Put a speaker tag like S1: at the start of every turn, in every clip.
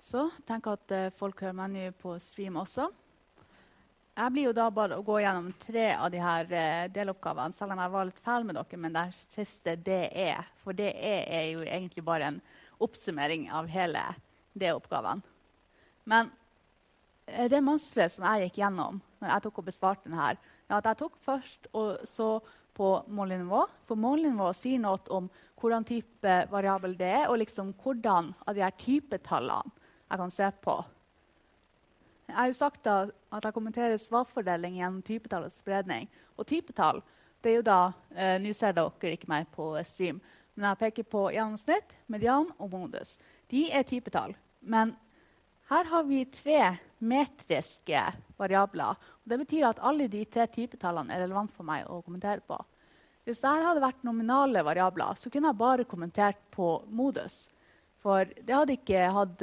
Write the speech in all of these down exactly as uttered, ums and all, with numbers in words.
S1: Så tenk at uh, folk hører meg nå på stream også. Jeg blir jo da bare å gå gjennom tre av de her uh, deloppgavene, selv om jeg var litt feil med dere, men det siste det er, for det er, er jo egentlig bare en oppsummering av hele det-oppgaven. Men uh, det mønstret som jeg gikk gjennom når jeg tok og besvarte den her, er at jeg tok først og så på målenivå, for målenivå sier noe om hvordan type variabel det er, og liksom hvordan av de her typetallene jeg kan se på. Jeg har jo sagt da, at jeg kommenterer svakfordeling gjennom typetall og spredning. Og typetall, det er jo da, eh, nå ser dere ikke meg på stream, men jeg peker på gjennomsnitt, median og modus. De er typetall, men her har vi tre metriske variabler. Og det betyr at alle de tre typetallene er relevant for meg å kommentere på. Hvis dette hadde vært nominale variabler, så kunne jeg bare kommentert på modus. For det hadde ikke hatt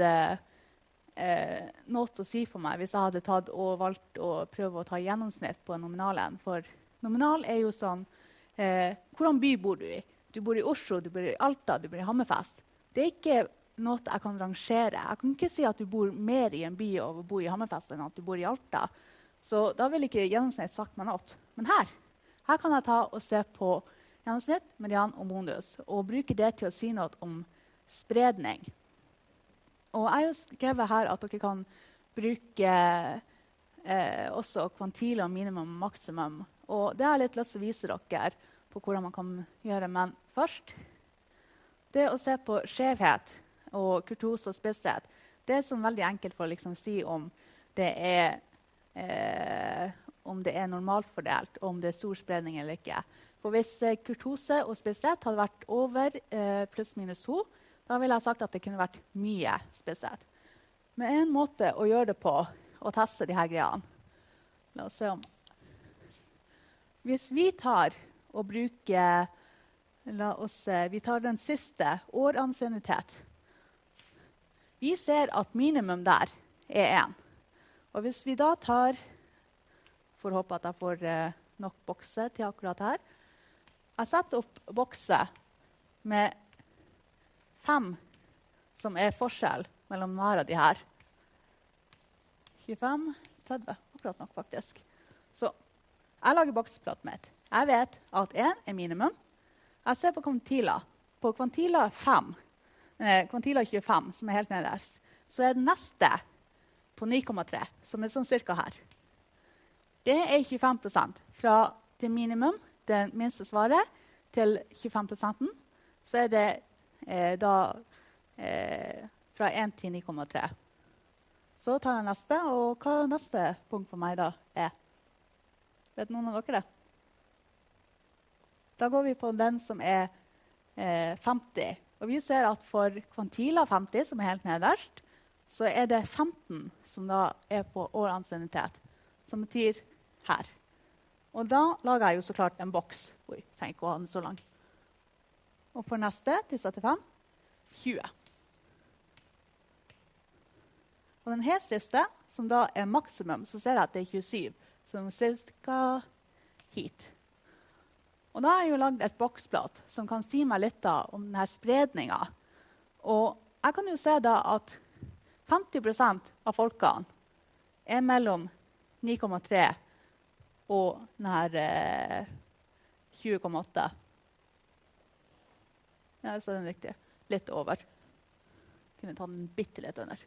S1: eh, noe å si for meg hvis jeg hadde tatt og valgt å prøve å ta gjennomsnitt på nominalen. For nominal er jo sånn, eh, hvordan by bor du i? Du bor i Oslo, du bor i Alta, du bor i Hammerfest. Det er ikke noe jeg kan rangere. Jeg kan ikke si at du bor mer i en by og bor i Hammerfest enn at du bor i Alta. Så da vil ikke gjennomsnitt sagt meg noe. Men her, her kan jeg ta og se på gjennomsnitt, median og modus, og bruke det til å si noe om spredning. Og jeg har jo skrevet her at dere kan bruke eh, også kvantile og minimum og maksimum. Og det har jeg litt lyst til å vise dere på hvordan man kan gjøre. Men først, det å se på skjevhet og kurtose og spisshet, det er sånn veldig enkelt for å liksom si om det er Eh, om det er normalt fordelt, og om det er stor spredning eller ikke. For hvis eh, kurtose og spisshet hadde vært over eh, pluss minus to, da ville jeg sagt at det kunne vært mye spisshet. Men en måte å gjøre det på, å teste de her greiene. La oss se om. Hvis vi tar og bruker, la oss se, vi tar den siste, åransiennitet. Vi ser at minimum der er en. Og hvis vi da tar, for å håpe at jeg får eh, nok bokse til akkurat her, jeg setter opp bokse med fem som er forskjell mellom hver av de her. tjuefem, tretti, akkurat nok faktisk. Så jeg lager boksplatt mitt. Jeg vet at en er minimum. Jeg ser på kvantila. På kvantila fem, eh, kvantila tjuefem, som er helt nederst, så er den neste på ni komma tre, som er sånn cirka her. Det er tjuefem prosent. Fra det minimum, det minste svaret, til tjuefem prosent, så er det eh, da eh, fra en til ni komma tre. Så tar jeg neste, og hva neste punkt for meg da er? Vet noen av dere det? Da går vi på den som er eh, femti. Og vi ser at for kvantila femti, som er helt nederst, så er det femten som da er på åransiennitet, som betyr her. Og da lager jeg jo så klart en boks. Oi, jeg trenger ikke å ha den så lang. Og for neste, til syttifem, tjue. Og den helt siste, som da er maksimum, så ser jeg at det er tjuesyv, som cirka hit. Og da har jeg jo laget et boksplot som kan si meg litt da om denne spredningen. Og jeg kan jo se da at femti prosent av folkene er mellom ni komma tre og denne eh, tjue komma åtte. Ja, så er den riktig. Litt over. Kunne ta den bitte litt under.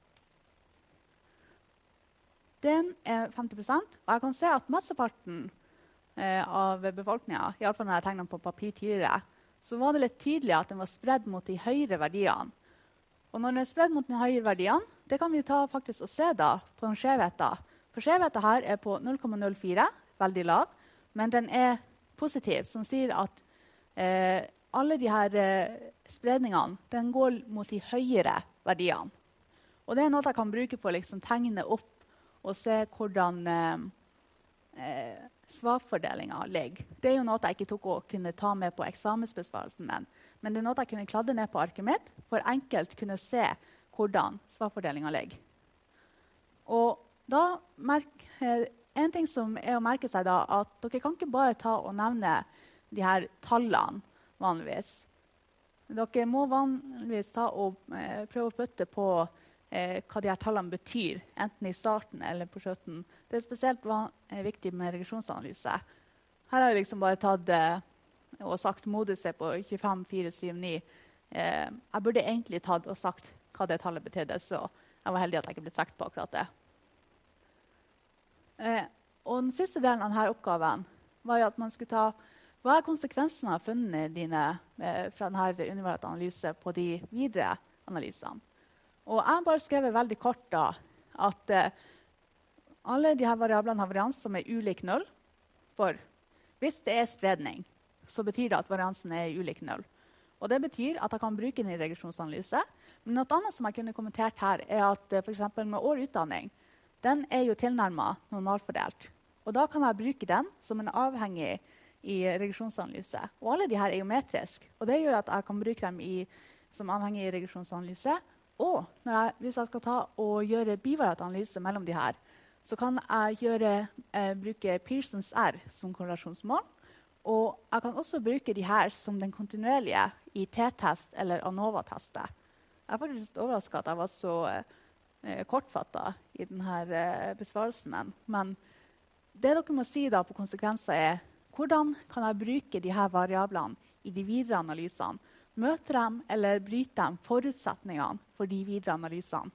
S1: Den er femti prosent, og jeg kan se at messeparten eh, av befolkningen, i alle fall når jeg tegnet på papir tidligere, så var det litt tydelig at den var spredd mot de høyere verdiene. Og når den er spredd mot de høyere verdiene, det kan vi ta faktisk og se da på den skjevheten. For skjevheten her er på null komma null fire, veldig lav, men den er positiv, som sier at eh, alle de her eh, spredningene, den går mot de høyere verdiene. Og det er noe jeg kan bruke på å liksom tegne opp og se hvordan eh, eh, svakfordelingen ligger. Det er jo noe jeg ikke tok å kunne ta med på eksamensbesvarelsen min, men det er noe jeg kunne kladde ned på arket mitt, for enkelt kunne se hvordan svakfordelingen ligger. Og da merk, eh, en ting som er å merke seg da, at dere kan ikke bare ta og nevne de her tallene vanligvis. Dere må vanligvis ta og eh, prøve å putte på eh, hva de her tallene betyr, enten i starten eller på slutten. Det er spesielt van- eh, viktig med regresjonsanalyse. Her har jeg liksom bare tatt eh, og sagt moduset på tjuefem, fire, syv, ni. Eh, jeg burde egentlig tatt og sagt hva det tallet betydde, så jeg var heldig at jeg ikke ble trukket på akkurat det. Eh, og den siste delen av denne oppgaven var jo at man skulle ta hva er konsekvensene av funnene dine eh, fra denne universelle analyse på de videre analysene. Og jeg har bare skrevet veldig kort da, at eh, alle de her variablene har varians som er ulik null. For hvis det er spredning, så betyr det at variansen er ulik null. Og det betyr at jeg kan bruke den i regresjonsanalyse. Men noe annet som jeg kunne kommentert her, er at eh, for eksempel med år utdanning, den er jo tilnærmet normalfordelt. Og da kan jeg bruke den som en avhengig i regresjonsanalyse. Og alle de her er jo metriske. Og det gjør at jeg kan bruke dem i, som avhengig i regresjonsanalyse. Og når jeg, hvis jeg skal ta og gjøre bivariat analyse mellom de her, så kan jeg gjøre, eh, bruke Pearsons R som korrelasjonsmål. Og jeg kan også bruke de her som den kontinuerlige i t-test eller ANOVA-testet. Jeg er faktisk overrasket at jeg var så eh, kortfattet i denne eh, besvarelsen. Men, men det dere må si da på konsekvenser er, hvordan kan jeg bruke de her variablene i de videre analysene? Møte dem eller bryte dem forutsetningene for de videre analysene?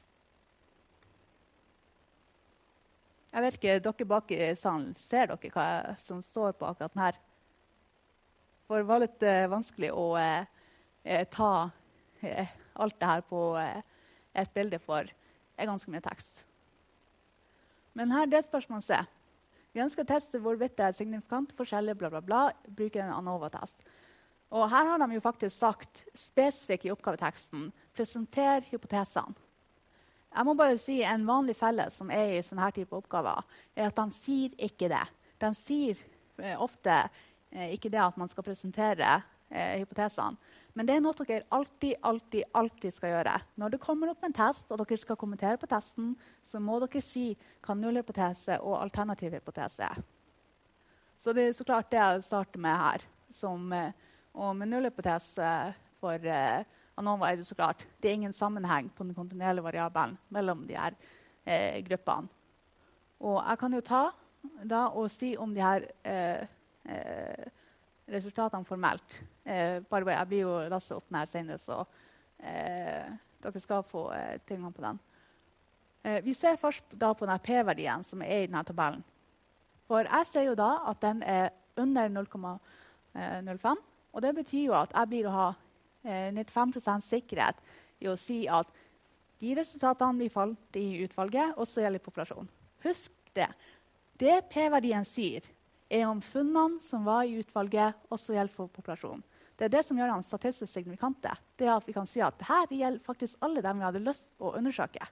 S1: Jeg vet ikke, dere bak i salen, ser dere hva som står på akkurat den her? For det var litt eh, vanskelig å eh, ta eh, alt det her på eh, et bilde, for det er ganske mye tekst. Men her er det spørsmålet C. Vi ønsker å teste hvorvidt det er signifikant forskjeller, bla, bla, bla, bruke en ANOVA-test. Og her har de jo faktisk sagt spesifikt i oppgaveteksten, presenter hypotesene. Jeg må bare si en vanlig felle som er i sånne her type oppgaver, er at de sier ikke det. De sier eh, ofte eh, ikke det at man skal presentere eh, hypotesene. Men det er noe dere alltid, alltid, alltid skal gjøre. Når det kommer opp en test, og dere skal kommentere på testen, så må dere si hva nullhypotese og alternativ hypotese er. Så det er så klart det jeg starter med her. Som, eh, og med nullhypotese for eh, ANOVA er det så klart. Det er ingen sammenheng på den kontinuerlige variabelen mellom de her eh, gruppene. Og jeg kan jo ta da og si om de her eh, eh, resultatene formelt. Eh, bare, jeg blir jo lastet opp den her senere, så eh, dere skal få eh, tilgang på den. Eh, vi ser først da på denne p-verdien som er i denne tabellen. For jeg ser jo da at den er under null komma null fem, og det betyr jo at jeg blir å ha eh, nittifem prosent sikkerhet i å si at de resultatene blir falt i utvalget, også gjelder populasjon. Husk det. Det p-verdien sier, er om funnene som var i utvalget, også gjelder for populasjon. Det er det som gjør dem statistisk signifikante. Det er at vi kan si at dette gjelder faktisk alle dem vi hadde lyst å undersøke.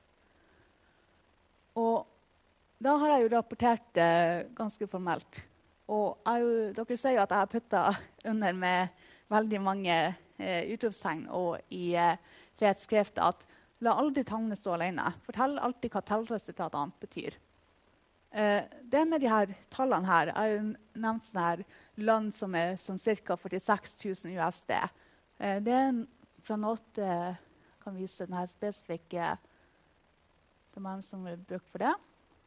S1: Og da har jeg jo rapportert det eh, ganske formelt. Og jeg, dere ser jo at jeg har puttet under med veldig mange eh, utropstegn og i eh, fet skrift at la aldri tallene stå alene. Fortell alltid hva tallresultatene betyr. Eh, det med de her tallene her, jeg har jo nevnt sånne her land som er som ca. førtiseks tusen U S D. Eh, det er en, fra noe jeg kan vise denne spesifikke domainen som er brukt for det.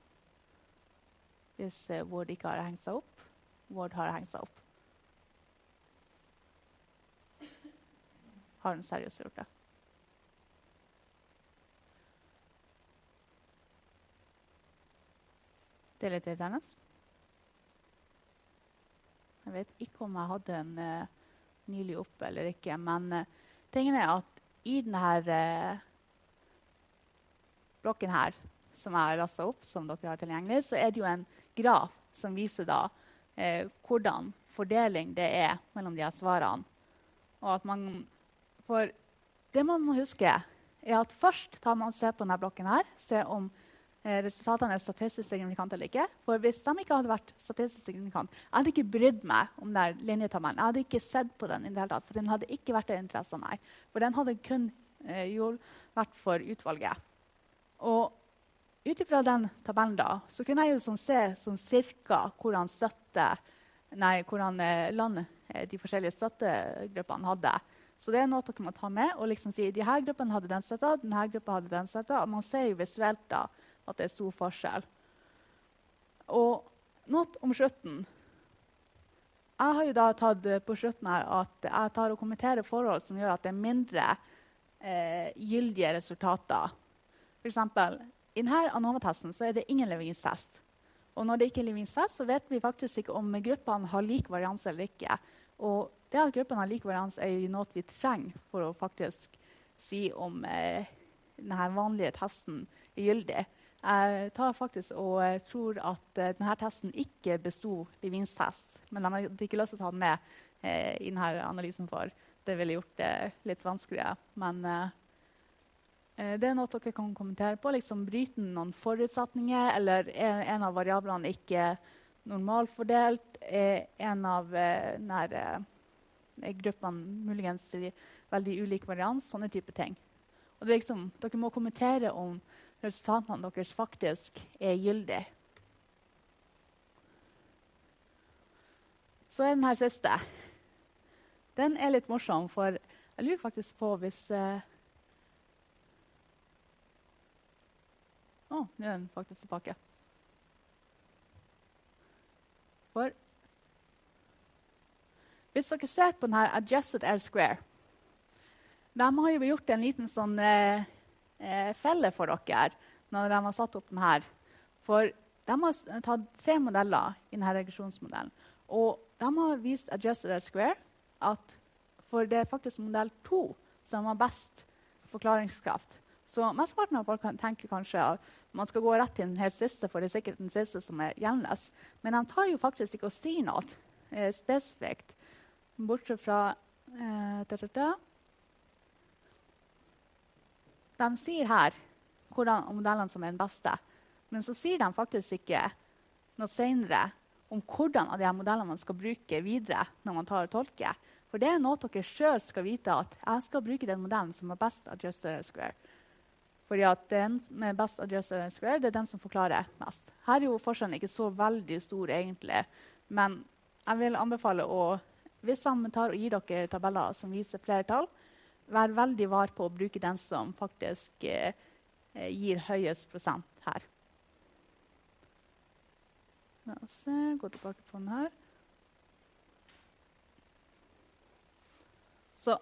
S1: Hvis eh, Word ikke har hengt seg opp. Word har hengt seg opp. Har den seriøst gjort det? Det er litt irriterende. Jeg vet ikke om jeg hadde den uh, nylig oppe eller ikke, men uh, tingen er at i denne uh, blokken her, som jeg har rastet opp, som dere har tilgjengelig, så er det jo en graf som viser da uh, hvordan fordeling det er mellom de her svarene. Og at man, for det man må huske er at først tar man og ser på denne blokken her, se om resultatene er statistisk signifikant eller ikke. For hvis de ikke hadde vært statistisk signifikant, jeg hadde ikke brydd meg om den linjetabellen. Jeg hadde ikke sett på den i det hele tatt, for den hadde ikke vært av interesse av meg. For den hadde kun eh, jo vært for utvalget. Og ut ifra den tabellen da, så kunne jeg jo sånn se sånn cirka hvordan støtte, nei, hvordan eh, land eh, de forskjellige støttegruppene hadde. Så det er noe dere må ta med, og liksom si, de her gruppene hadde den støtta, den her gruppen hadde den støtta, og man ser jo visuelt da at det er stor forskjell. Og noe om slutten. Jeg har jo da tatt på slutten her at jeg tar og kommenterer forhold som gjør at det er mindre eh, gyldige resultater. For eksempel, i denne ANOVA-testen så er det ingen Levins-test. Og når det ikke er Levins-test, så vet vi faktisk ikke om gruppene har lik varians eller ikke. Og det at gruppene har lik varians er jo noe vi trenger for å faktisk si om eh, denne vanlige testen er gyldig. Jeg tar faktisk og jeg tror at uh, denne testen ikke bestod Levins-test, men de hadde ikke lyst til å ta den med uh, i denne analysen for. Det ville gjort det litt vanskeligere. Men uh, uh, det er noe dere kan kommentere på. Liksom, bryter noen forutsetninger, eller er en av variablene ikke normalfordelt? Er en av uh, denne, uh, gruppene muligens i veldig ulik varians? Sånne type ting. Og det er liksom, dere må kommentere om resultatene deres faktisk er gyldig. Så er den her siste. Den er litt morsom, for jeg lurer faktisk på hvis... Å, uh... oh, nå er den faktisk tilbake. For hvis dere ser på denne adjusted R-square, de har jo gjort en liten sånn... Uh, felle for dere når de har satt opp den her. For de har tatt tre modeller i denne regresjonsmodellen. Og de har vist adjusted R-square at for det er faktisk modell to som har best forklaringskraft. Så mesteparten av folk tenker kanskje at man skal gå rett til den helt siste, for det er sikkert den siste som er gjeldende. Men de tar jo faktisk ikke å si noe eh, spesifikt, bortsett fra eh, da, da, da. De sier her hvordan modellene som er den beste, men så sier de faktisk ikke noe senere om hvordan av de her modellene man skal bruke videre når man tar og tolker. For det er noe dere selv skal vite, at jeg skal bruke den modellen som er best adjusted R-square. Fordi at den med best adjusted R-square, det er den som forklarer mest. Her er jo forskjellen ikke så veldig stor egentlig, men jeg vil anbefale å, hvis han tar og gir dere tabeller som viser flere tall, vær veldig var på å bruke den som faktisk eh, gir høyest prosent her. La oss se, gå tilbake på den her. Så,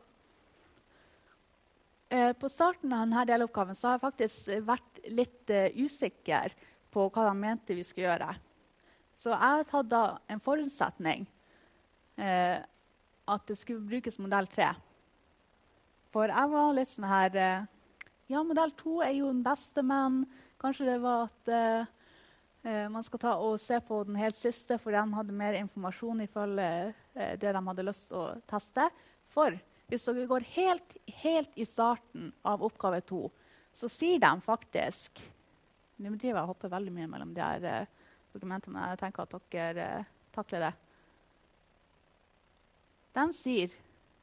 S1: eh, på starten av denne deloppgaven så har jeg faktisk vært litt eh, usikker på hva de mente vi skulle gjøre. Så jeg har tatt da en forutsetning eh, at det skulle brukes modell tre. For jeg var litt sånn her, eh, ja, modell to er jo den beste, men kanskje det var at eh, man skal ta og se på den helt siste, for den hadde mer informasjon i følge eh, det de hadde lyst til å teste. For hvis dere går helt, helt i starten av oppgave to, så sier de faktisk, nå driver jeg og hopper veldig mye mellom de her eh, dokumentene, men jeg tenker at dere eh, takler det. De sier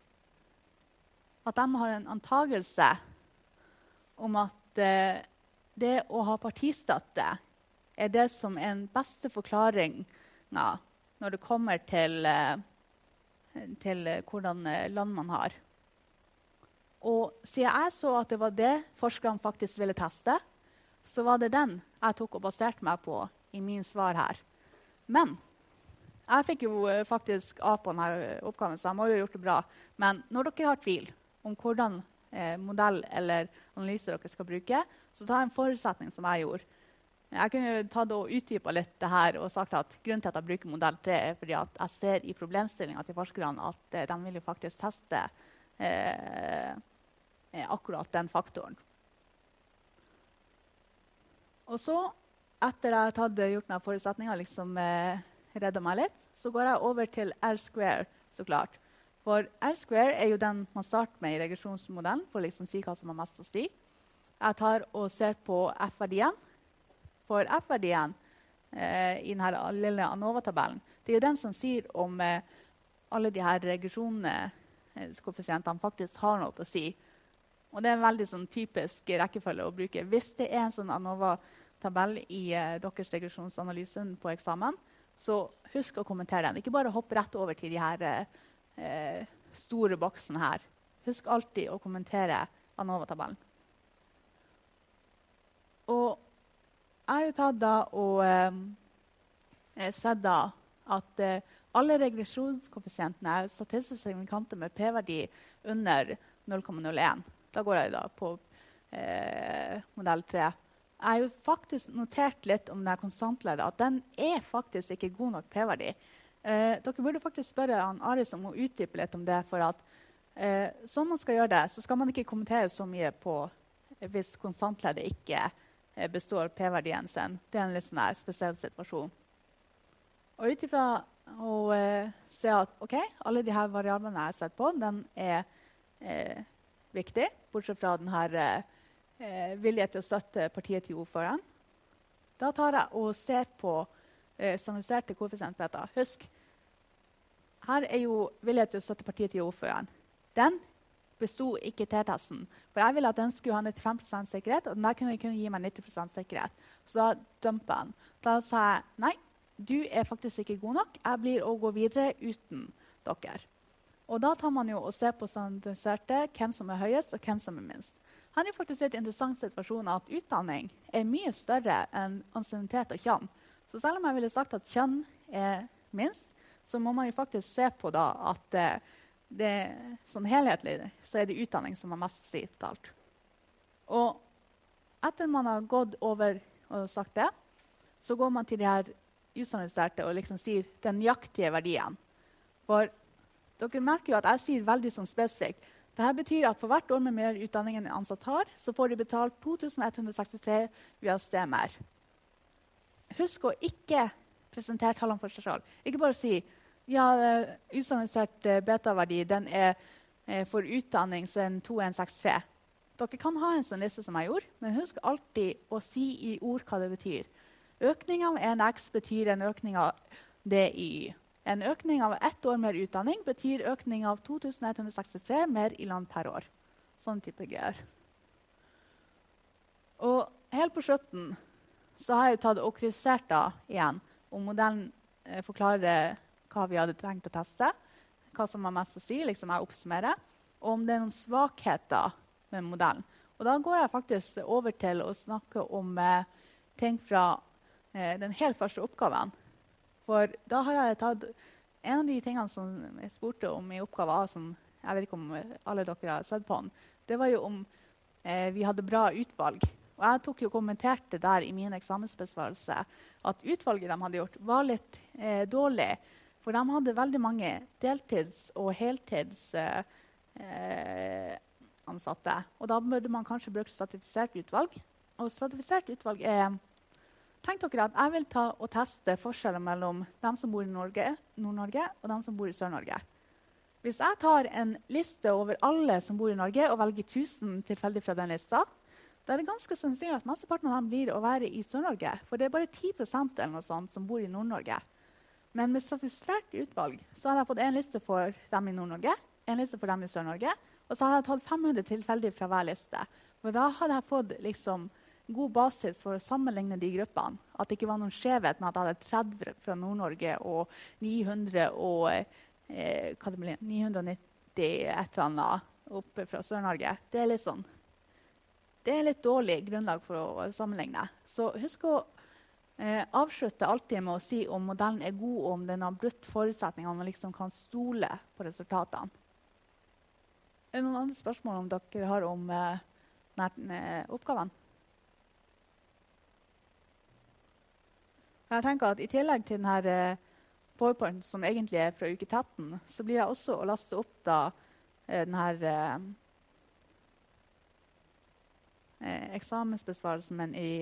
S1: at de har en antagelse om at eh, det å ha partistøtte er det som er den beste forklaringen når det kommer til, eh, til eh, hvordan eh, land man har. Og siden jeg så at det var det forskerne faktisk ville teste, så var det den jeg tok og baserte meg på i min svar her. Men jeg fikk jo eh, faktisk A på denne oppgaven, så jeg må jo ha gjort det bra. Men når dere har tvil om hvordan eh, modell eller analyse dere skal bruke, så ta en forutsetning som jeg gjorde. Jeg kunne jo tatt og utdypet litt det her og sagt at grunnen til at jeg bruker modell tre er fordi at jeg ser i problemstillingen til forskerne at eh, de vil jo faktisk teste eh, akkurat den faktoren. Og så, etter jeg hadde gjort meg forutsetninger, liksom eh, reddet meg litt, så går jeg over til R-square, så klart. For R-square er jo den man starter med i regresjonsmodellen, for å liksom si hva som har mest å si. Jeg tar og ser på F-verdien. For F-verdien eh, i denne lille ANOVA-tabellen, det er jo den som sier om eh, alle de her regresjonskoeffisientene eh, faktisk har noe å si. Og det er en veldig sånn, typisk rekkefølge å bruke. Hvis det er en sånn ANOVA-tabell i eh, deres regresjonsanalyse på eksamen, så husk å kommentere den. Ikke bare hopp rett over til de her eh, store boksene her. husk alltid å kommentere ANOVA-tabellen. Og jeg har jo tatt da og eh, sett da at eh, alle regresjonskoeffisientene er statistisk signifikante med p-verdi under null komma null én. Da går jeg da på eh, modell tre. Jeg har jo faktisk notert litt om den konstantleddet, at den er faktisk ikke god nok p-verdi. Eh, dere burde faktisk spørre han Aris om å utdype litt om det, for at eh, sånn man skal gjøre det, så skal man ikke kommentere så mye på eh, hvis konstantleddet ikke eh, består p-verdien sin. Det er en litt sånn her spesiell situasjon. Og ut ifra å eh, se at ok, alle de her variablene jeg har sett på, den er eh, viktig, bortsett fra den her eh, Eh, vilje til å støtte partiet til ordføreren. Da tar jeg og ser på eh, standardiserte koeffisientbeter. Husk, her er jo vilje til å støtte partiet til ordføreren. Den bestod ikke t-testen, for jeg ville at den skulle ha nittifem prosent sikkerhet, og den der kunne, kunne gi meg nitti prosent sikkerhet. Så da dømper jeg den. Da sa jeg, nei, du er faktisk ikke god nok. Jeg blir å gå videre uten dere. Og da tar man jo og ser på standardiserte hvem som er høyest og hvem som er minst. Her er faktisk et interessant situasjon at utdanning er mye større enn ansiennitet og kjønn. Så selv om jeg ville sagt at kjønn er minst, så må man jo faktisk se på da at eh, det, sånn helhetlig så er det utdanning som har mest å si totalt. Og etter man har gått over og sagt det, så går man til de her ustandardiserte og liksom sier den nøyaktige verdien. For dere merker jo at jeg sier veldig sånn spesifikt. Dette betyr at for hvert år med mer utdanning enn ansatt har, så får de betalt to tusen ett hundre sekstitre U S D mer. Husk å ikke presentere tallene for seg selv. Ikke bare si, ja, ustandardisert beta-verdi, den er eh, for utdanning, så er den to tusen en hundre sekstitre. Dere kan ha en sånn liste som jeg gjorde, men husk alltid å si i ord hva det betyr. Økning av en X betyr en økning av D I Y. En økning av ett år mer utdanning betyr økning av to tusen ett hundre sekstitre mer i land per år. Sånn type greier. Og helt på slutten så har jeg tatt og kryssert da igjen, om modellen eh, forklarer hva vi hadde tenkt å teste, hva som har mest å si, liksom jeg oppsummerer, og om det er noen svakheter med modellen. Og da går jeg faktisk over til å snakke om eh, ting fra eh, den helt første oppgaven. For da har jeg tatt en av de tingene som jeg spurte om i oppgave A, som jeg vet ikke om alle dere har sett på den, det var jo om eh, vi hadde bra utvalg. Og jeg tok jo og kommenterte der i min eksamensbesvarelse at utvalget de hadde gjort var litt eh, dårlig, for de hadde veldig mange deltids- og heltids eh, eh, ansatte. Og da burde man kanskje bruke stratifisert utvalg. Og stratifisert utvalg er Tenk dere at jeg vil ta og teste forskjellen mellom dem som bor i Norge, Nord-Norge og dem som bor i Sør-Norge. Hvis jeg tar en liste over alle som bor i Norge og velger tusen tilfeldig fra den lista, da er det ganske sannsynlig at mesteparten av dem blir å være i Sør-Norge. For det er bare ti prosent eller noe sånt som bor i Nord-Norge. Men med statistisk utvalg så har jeg fått en liste for dem i Nord-Norge, en liste for dem i Sør-Norge, og så har jeg tatt fem hundre tilfeldig fra hver liste. For da hadde jeg fått liksom god basis for å sammenligne de gruppene. At det ikke var noen skjevhet med at jeg hadde tretti fra Nord-Norge og ni hundre og eh, hva det blir, ni hundre nitti et eller annet oppe fra Sør-Norge. Det er litt sånn. Det er litt dårlig grunnlag for å sammenligne. Så husk å eh, avslutte alltid med å si om modellen er god, og om den har brutt forutsetninger, om man liksom kan stole på resultatene. Er det noen andre spørsmål om dere har om eh, denne oppgaven? Jeg tenker at i tillegg til denne PowerPoint, som egentlig er fra uke tretten, så blir jeg også å laste opp da denne eh, eksamensbesvarelsen, men i,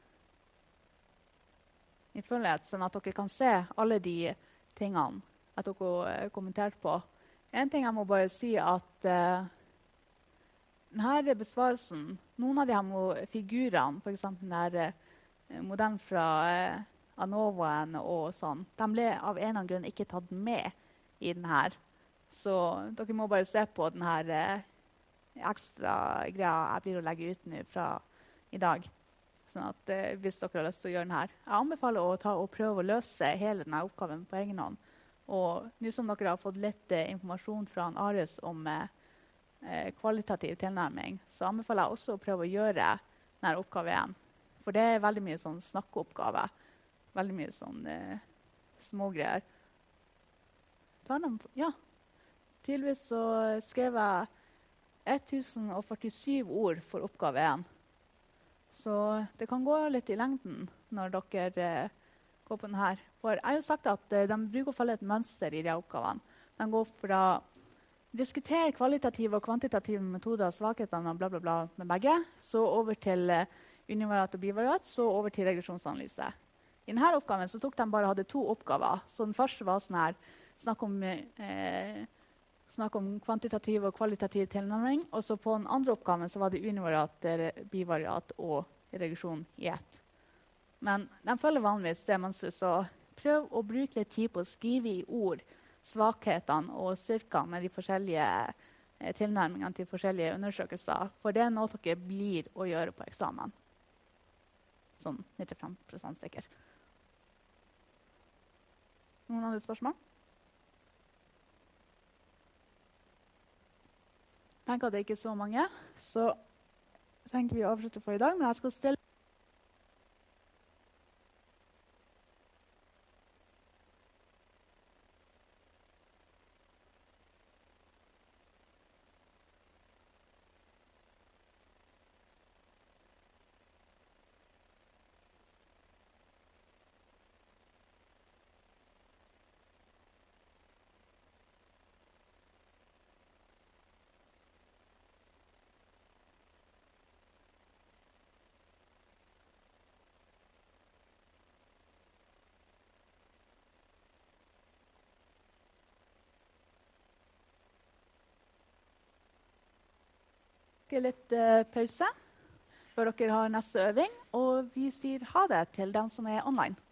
S1: i fullhet, sånn at dere kan se alle de tingene at dere har kommentert på. En ting jeg må bare si at eh, denne besvarelsen, noen av de her figurene, for eksempel denne eh, modellen fra eh, ANOVAen og sånn, de ble av en eller annen grunn ikke tatt med i den her. Så dere må bare se på den her eh, ekstra greia jeg blir å legge ut nå fra i dag. Sånn at eh, hvis dere har lyst til å gjøre den her. Jeg anbefaler å ta og prøve å løse hele denne oppgaven på egen hånd. Og nå som dere har fått litt eh, informasjon fra Aris om eh, eh, kvalitativ tilnærming, så anbefaler jeg også å prøve å gjøre denne oppgave igjen. For det er veldig mye sånn snakkeoppgave. Veldig mye sånn eh, smågreier. Ja. Tidligvis så skrev jeg tusen førtisju ord for oppgave én. Så det kan gå litt i lengden når dere eh, går på den her. For jeg har jo sagt at eh, de bruker å følge et mønster i de oppgavene. De går fra diskutere kvalitative og kvantitative metoder, svakhetene og bla bla bla med begge, så over til eh, univariat og bivariat, så over til regresjonsanalyse. I denne oppgaven så tok de bare hadde to oppgaver. Så den første var sånn her, snakk om, eh, snakk om kvantitativ og kvalitativ tilnærming. Og så på den andre oppgaven så var det univariat, bivariat og regresjon i ett. Men de følger vanligvis det mønsteret, så prøv å bruke litt tid på å skrive i ord svakhetene og styrkene med de forskjellige eh, tilnærmingene til forskjellige undersøkelser. For det er noe dere blir å gjøre på eksamen. Sånn nittifem prosent sikker. Noen andre spørsmål? Jeg tenker at det ikke er så mange, så tenker vi å avslutte for i dag, men jeg skal stille litt eh, pause før dere har neste øving, og vi sier ha det til dem som er online.